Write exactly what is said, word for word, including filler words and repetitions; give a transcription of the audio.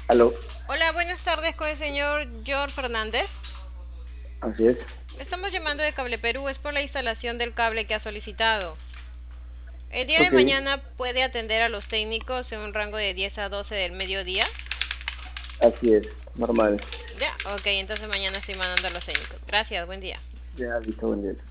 Aló, Hola, buenas tardes con el señor George Fernández. así es. Le estamos llamando de Cable Perú, es por la instalación del cable que ha solicitado. El día de Ok, mañana puede atender a los técnicos en un rango de diez a doce del mediodía. así es, normal. Ya, ok, entonces mañana estoy mandando a los técnicos. Gracias, buen día. Ya, listo, buen día.